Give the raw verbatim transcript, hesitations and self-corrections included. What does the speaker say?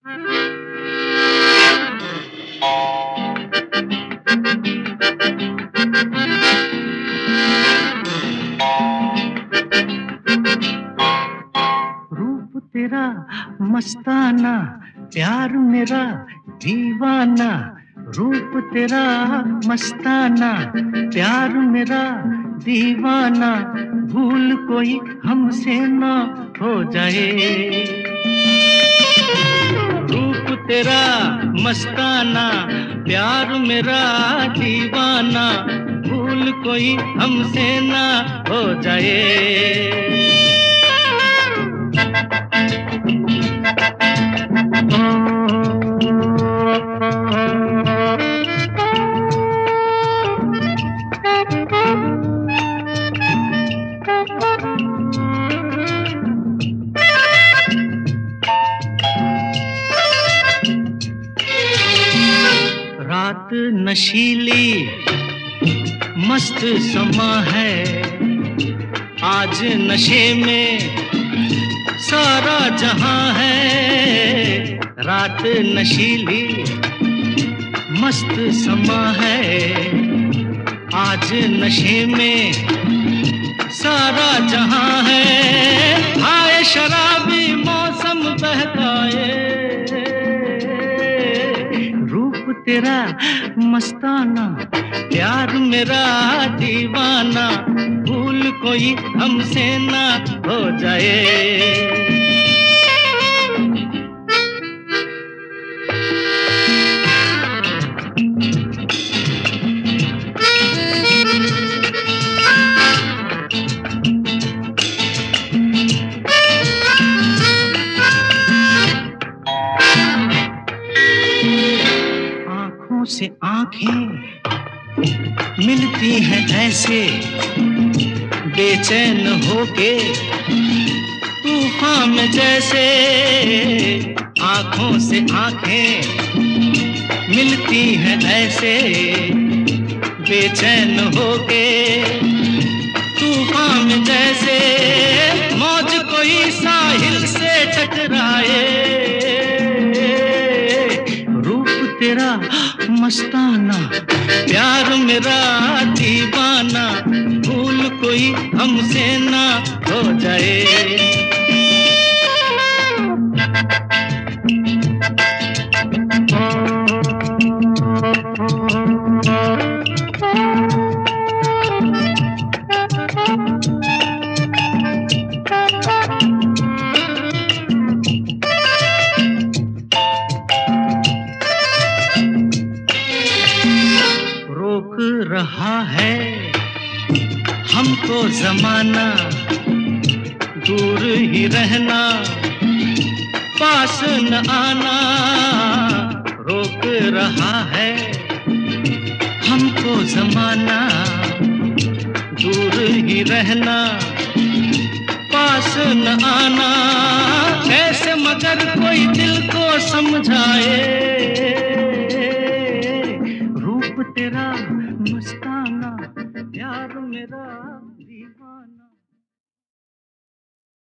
रूप तेरा मस्ताना, प्यार मेरा दीवाना। रूप तेरा मस्ताना, प्यार मेरा दीवाना। भूल कोई हमसे ना हो जाए। रूप तेरा मस्ताना, प्यार मेरा दीवाना। भूल कोई हमसे ना हो जाए। रात नशीली मस्त समा है, आज नशे में सारा जहां है। रात नशीली मस्त समा है, आज नशे में सारा जहां है। हाय शराबी मौसम बहकाए, रूप तेरा मस्ताना, प्यार मेरा दीवाना। भूल कोई हमसे ना हो जाए। आँखों से आँखें मिलती हैं ऐसे, बेचैन होके तूफान में जैसे। आँखों से आँखें मिलती हैं ऐसे, बेचैन होके तूफान में जैसे। मौज कोई साहिल से टकराए, रूप तेरा मस्ताना, प्यार मेरा दीवाना। भूल कोई हमसे ना हो जाए। रोक रहा है हमको ज़माना, दूर ही रहना, पास न आना। रोक रहा है हमको ज़माना, दूर ही रहना, पास न आना। कैसे मगर कोई दिल को समझाए,